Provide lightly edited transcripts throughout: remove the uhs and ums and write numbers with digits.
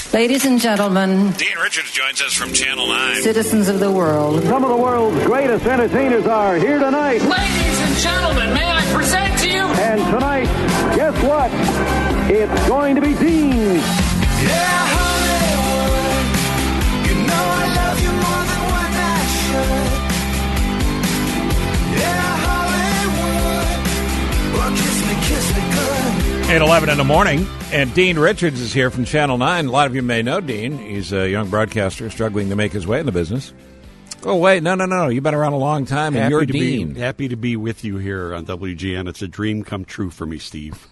Ladies and gentlemen, Dean Richards joins us from Channel 9. Citizens of the world. Some of the world's greatest entertainers are here tonight. Ladies and gentlemen, may I present to you? And tonight, guess what? It's going to be Dean. Yeah, Hollywood, you know I love you more than one night should. Yeah, Hollywood, well, kiss me good. 8:11 in the morning, and Dean Richards is here from Channel 9. A lot of you may know Dean. He's a young broadcaster struggling to make his way in the business. Oh, wait, no. You've been around a long time, and you're Dean. Happy to be with you here on WGN. It's a dream come true for me, Steve.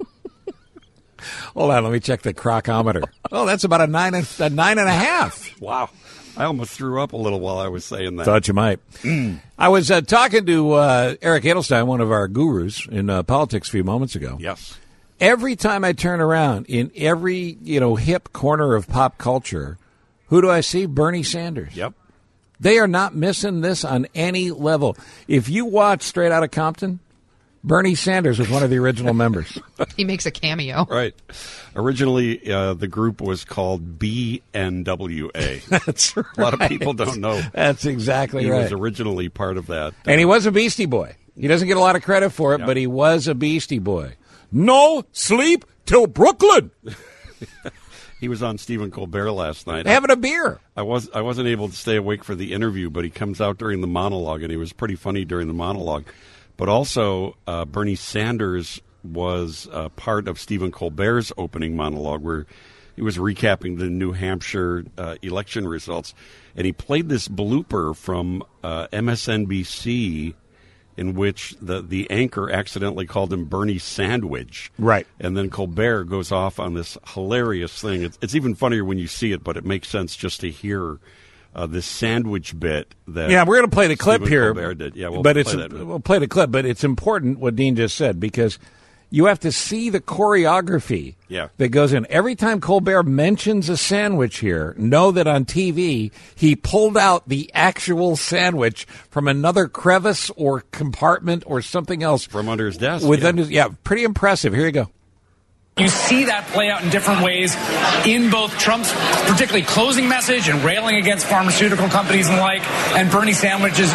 Hold on, let me check the crocometer. Oh, that's about a 9.5. Wow. I almost threw up a little while I was saying that. Thought you might. I was talking to Eric Edelstein, one of our gurus in politics a few moments ago. Yes. Every time I turn around, in every hip corner of pop culture, who do I see? Bernie Sanders. Yep. They are not missing this on any level. If you watch Straight Outta Compton, Bernie Sanders was one of the original members. He makes a cameo. Right. Originally, the group was called BNWA. That's right. A lot of people don't know. That's exactly right. He was originally part of that. And he was a Beastie Boy. He doesn't get a lot of credit for it, but he was a Beastie Boy. No sleep till Brooklyn. He was on Stephen Colbert last night. Having a beer. I wasn't able to stay awake for the interview, but he comes out during the monologue, and he was pretty funny during the monologue. But also, Bernie Sanders was part of Stephen Colbert's opening monologue, where he was recapping the New Hampshire election results. And he played this blooper from MSNBC in which the anchor accidentally called him Bernie Sandwich. Right. And then Colbert goes off on this hilarious thing. It's even funnier when you see it, but it makes sense just to hear this sandwich bit that we're going to play the clip Stephen here. Colbert did. Yeah, we'll play the clip, but it's important what Dean just said, because you have to see the choreography that goes in. Every time Colbert mentions a sandwich here, know that on TV he pulled out the actual sandwich from another crevice or compartment or something else. From under his desk. Pretty impressive. Here you go. You see that play out in different ways in both Trump's particularly closing message and railing against pharmaceutical companies and the like, and Bernie sandwiches.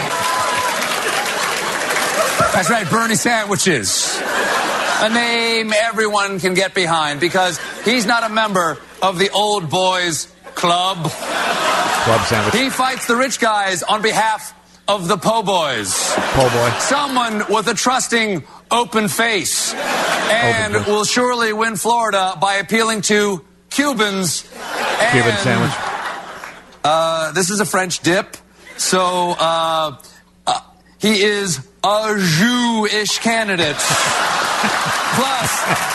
That's right, Bernie sandwiches. A name everyone can get behind because he's not a member of the old boys club. Club sandwich. He fights the rich guys on behalf of the po' boys. Po' boy. Someone with a trusting, open face. And will surely win Florida by appealing to Cubans. Cuban sandwich. This is a French dip. So he is a Jewish candidate. Plus,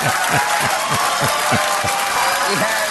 he has...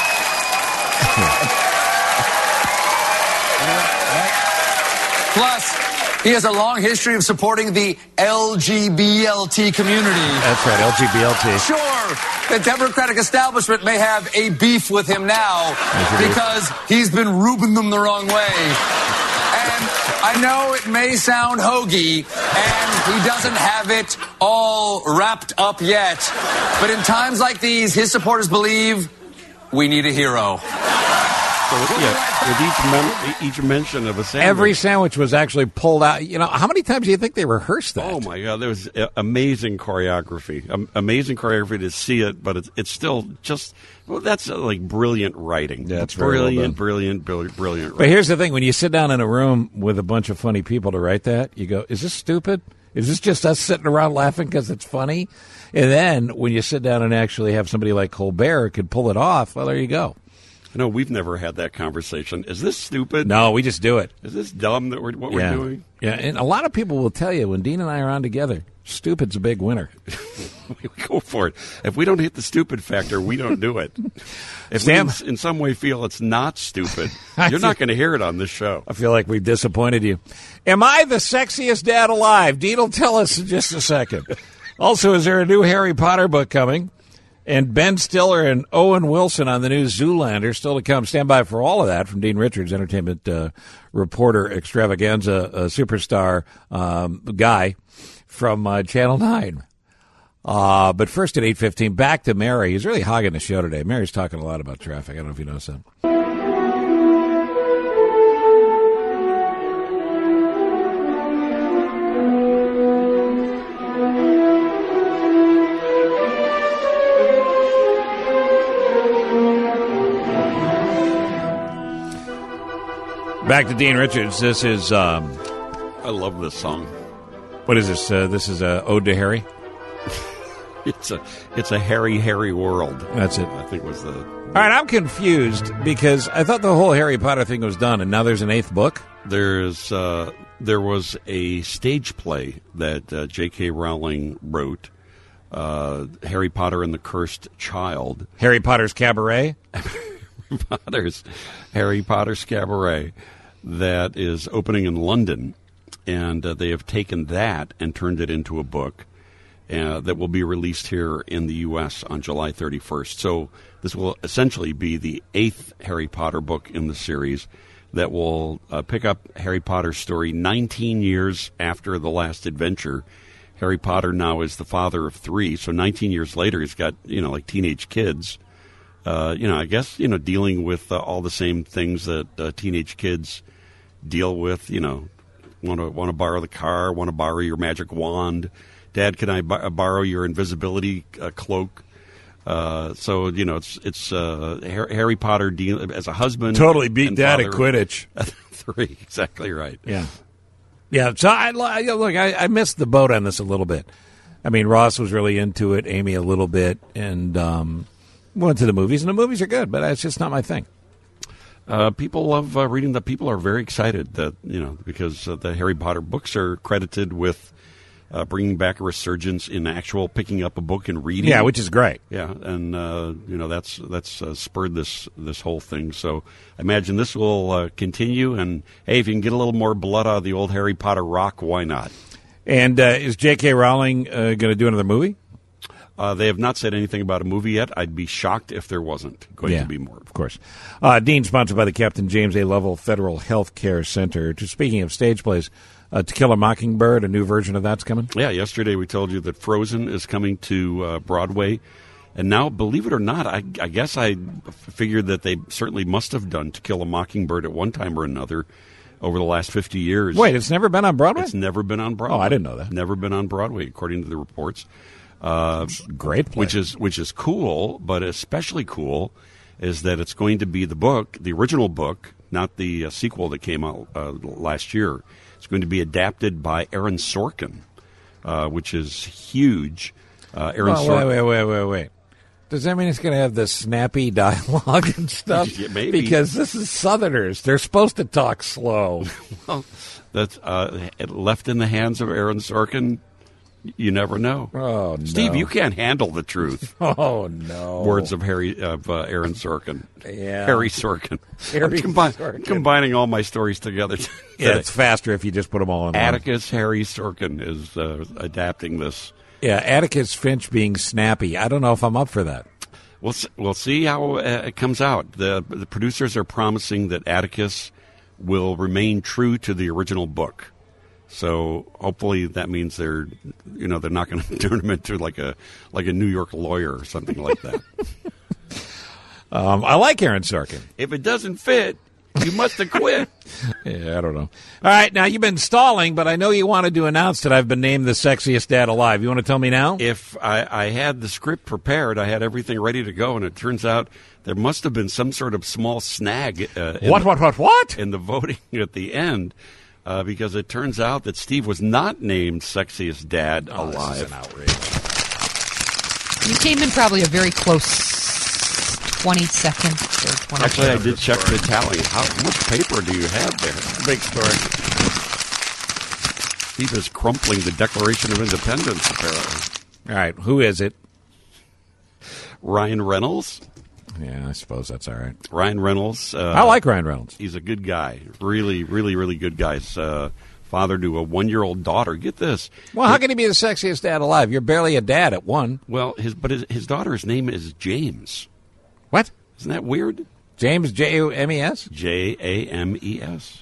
Plus, he has a long history of supporting the LGBT community. That's right, LGBT. Sure, the Democratic establishment may have a beef with him now because he's been rubing them the wrong way. And I know it may sound hokey, and he doesn't have it all wrapped up yet. But in times like these, his supporters believe we need a hero. With each mention of a sandwich. Every sandwich was actually pulled out. How many times do you think they rehearsed that? Oh, my God. There was amazing choreography. Amazing choreography to see it, but it's still just... Well, that's like brilliant writing. That's brilliant writing. But here's the thing. When you sit down in a room with a bunch of funny people to write that, you go, is this stupid? Is this just us sitting around laughing because it's funny? And then when you sit down and actually have somebody like Colbert could pull it off, well, there you go. No, we've never had that conversation. Is this stupid? No, we just do it. Is this dumb that we're doing? Yeah, and a lot of people will tell you when Dean and I are on together, stupid's a big winner. We go for it. If we don't hit the stupid factor, we don't do it. If Sam, we in some way feel it's not stupid, you're not going to hear it on this show. I feel like we've disappointed you. Am I the sexiest dad alive? Dean will tell us in just a second. Also, is there a new Harry Potter book coming? And Ben Stiller and Owen Wilson on the new Zoolander still to come. Stand by for all of that from Dean Richards, entertainment reporter extravaganza, superstar guy from Channel 9. But first at 8:15, back to Mary. He's really hogging the show today. Mary's talking a lot about traffic. I don't know if you noticed that. Back to Dean Richards. This is... I love this song. What is this? This is a Ode to Harry? It's a Harry world. That's it. I think was the... All right, I'm confused because I thought the whole Harry Potter thing was done, and now there's an 8th book? There was a stage play that J.K. Rowling wrote, Harry Potter and the Cursed Child. Harry Potter's Cabaret? Harry Potter's Cabaret, that is opening in London, and they have taken that and turned it into a book that will be released here in the U.S. on July 31st. So this will essentially be the 8th Harry Potter book in the series that will pick up Harry Potter's story 19 years after the last adventure. Harry Potter now is the father of 3, so 19 years later he's got, like teenage kids. I guess, dealing with all the same things that teenage kids deal with, want to borrow the car, want to borrow your magic wand. Dad, can I borrow your invisibility cloak? So, it's Harry Potter as a husband. Totally beat Dad at Quidditch. 3, exactly right. Yeah. Yeah, so I missed the boat on this a little bit. I mean, Ross was really into it, Amy a little bit, and went to the movies, and the movies are good, but that's just not my thing. People love reading them. People are very excited that, because the Harry Potter books are credited with bringing back a resurgence in actual picking up a book and reading. Yeah, which is great. Yeah, and that's spurred this whole thing. So I imagine this will continue. And hey, if you can get a little more blood out of the old Harry Potter rock, why not? And is J.K. Rowling going to do another movie? They have not said anything about a movie yet. I'd be shocked if there wasn't going to be more. Of course. Dean, sponsored by the Captain James A. Lovell Federal Health Care Center. Speaking of stage plays, To Kill a Mockingbird, a new version of that's coming? Yeah, yesterday we told you that Frozen is coming to Broadway. And now, believe it or not, I guess I figured that they certainly must have done To Kill a Mockingbird at one time or another over the last 50 years. Wait, it's never been on Broadway? It's never been on Broadway. Oh, I didn't know that. Never been on Broadway, according to the reports. Great play. Which is cool, but especially cool is that it's going to be the original book, not the sequel that came out last year. It's going to be adapted by Aaron Sorkin, which is huge. Sorkin. Wait. Does that mean it's going to have the snappy dialogue and stuff? Yeah, maybe. Because this is Southerners. They're supposed to talk slow. Well, that's left in the hands of Aaron Sorkin. You never know. Oh, no. Steve, you can't handle the truth. Oh, no. Words of Aaron Sorkin. Yeah. Harry Sorkin. Sorkin. Combining all my stories together. Yeah, it's faster if you just put them all in Atticus Harry Sorkin is adapting this. Yeah, Atticus Finch being snappy. I don't know if I'm up for that. We'll see how it comes out. The producers are promising that Atticus will remain true to the original book. So hopefully that means they're not going to turn him into like a New York lawyer or something like that. I like Aaron Sorkin. If it doesn't fit, you must have quit. Yeah, I don't know. All right, now you've been stalling, but I know you wanted to announce that I've been named the sexiest dad alive. You want to tell me now? If I had the script prepared, I had everything ready to go, and it turns out there must have been some sort of small snag. What? In the voting at the end. Because it turns out that Steve was not named sexiest dad alive. This is an outrage. You came in probably a very close 20 seconds or 20 Actually, I did check the tally. How much paper do you have there? Big story. Steve is crumpling the Declaration of Independence, apparently. All right, who is it? Ryan Reynolds. Yeah, I suppose that's all right. Ryan Reynolds. I like Ryan Reynolds. He's a good guy. Really, really, really good guy. He's father to a 1-year-old daughter. Get this. Well, how can he be the sexiest dad alive? You're barely a dad at 1. Well, his daughter's name is James. What? Isn't that weird? James, James? James.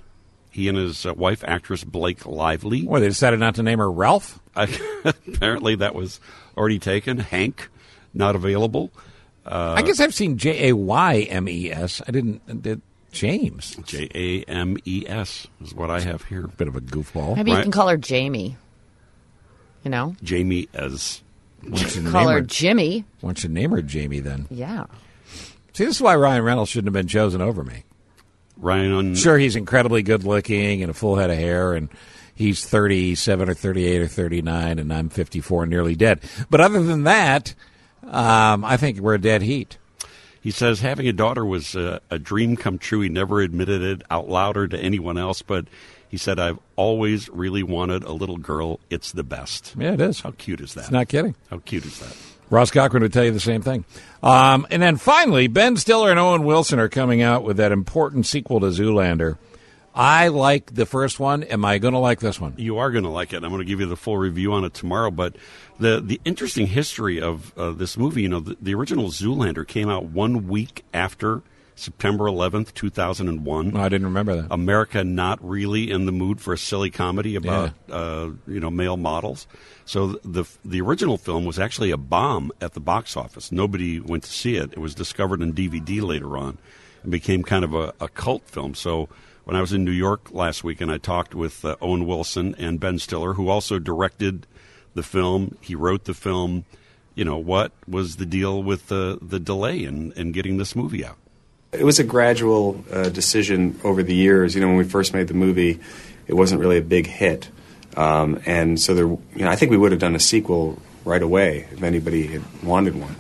He and his wife, actress Blake Lively. Well, they decided not to name her Ralph? Apparently that was already taken. Hank, not available. I guess I've seen Jaymes. I did James. James is what I have here. Bit of a goofball. Maybe you can call her Jamie. You know? Jamie as. Call her Jimmy. Why don't you name her Jamie then? Yeah. See, this is why Ryan Reynolds shouldn't have been chosen over me. Sure, he's incredibly good looking and a full head of hair, and he's 37 or 38 or 39, and I'm 54 and nearly dead. But other than that, I think we're a dead heat. He says having a daughter was a dream come true. He never admitted it out loud or to anyone else, but he said, I've always really wanted a little girl. It's the best. Yeah, it is. How cute is that? It's not kidding. How cute is that? Ross Cochran would tell you the same thing. And then finally, Ben Stiller and Owen Wilson are coming out with that important sequel to Zoolander. I like the first one. Am I going to like this one? You are going to like it. I'm going to give you the full review on it tomorrow. But the interesting history of this movie, the original Zoolander came out 1 week after September 11th, 2001. Oh, I didn't remember that. America not really in the mood for a silly comedy about male models. So the original film was actually a bomb at the box office. Nobody went to see it. It was discovered on DVD later on and became kind of a cult film. So when I was in New York last week and I talked with Owen Wilson and Ben Stiller, who also directed the film, he wrote the film, what was the deal with the delay in getting this movie out? It was a gradual decision over the years. When we first made the movie, it wasn't really a big hit. And so I think we would have done a sequel right away if anybody had wanted one.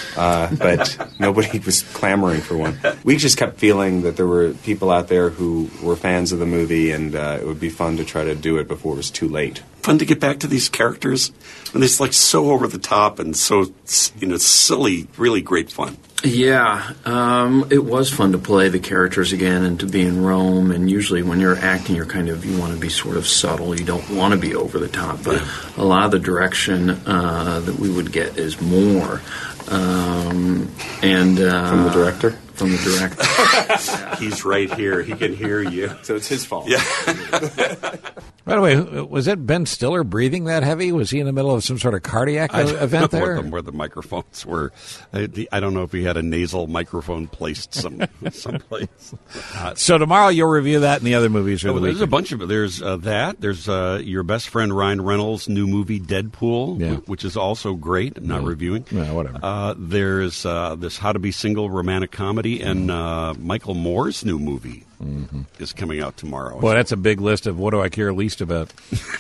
But nobody was clamoring for one. We just kept feeling that there were people out there who were fans of the movie, and it would be fun to try to do it before it was too late. Fun to get back to these characters, and it's like so over the top and so silly, really great fun. Yeah, it was fun to play the characters again and to be in Rome. And usually when you're acting, you want to be sort of subtle. You don't want to be over the top. But a lot of the direction that we would get is more. From the director? From the director. He's right here. He can hear you. So it's his fault. Yeah. By the way, was it Ben Stiller breathing that heavy? Was he in the middle of some sort of cardiac event there? Where the microphones were. I don't know if he had a nasal microphone placed someplace. So tomorrow you'll review that and the other movies. There's a bunch of it. There's that. There's your best friend Ryan Reynolds' new movie, Deadpool, which is also great. I'm not reviewing. Yeah, whatever. There's this How to Be Single romantic comedy, and Michael Moore's new movie is coming out tomorrow. Boy, that's a big list of what do I care least about.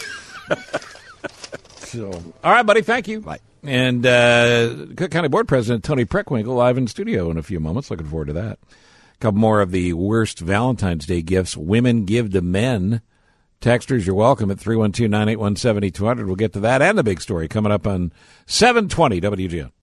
All right, buddy, thank you. Bye. And Cook County Board President Tony Preckwinkle live in studio in a few moments. Looking forward to that. A couple more of the worst Valentine's Day gifts women give to men. Texters, you're welcome at 312-981-7200. We'll get to that and the big story coming up on 720 WGN.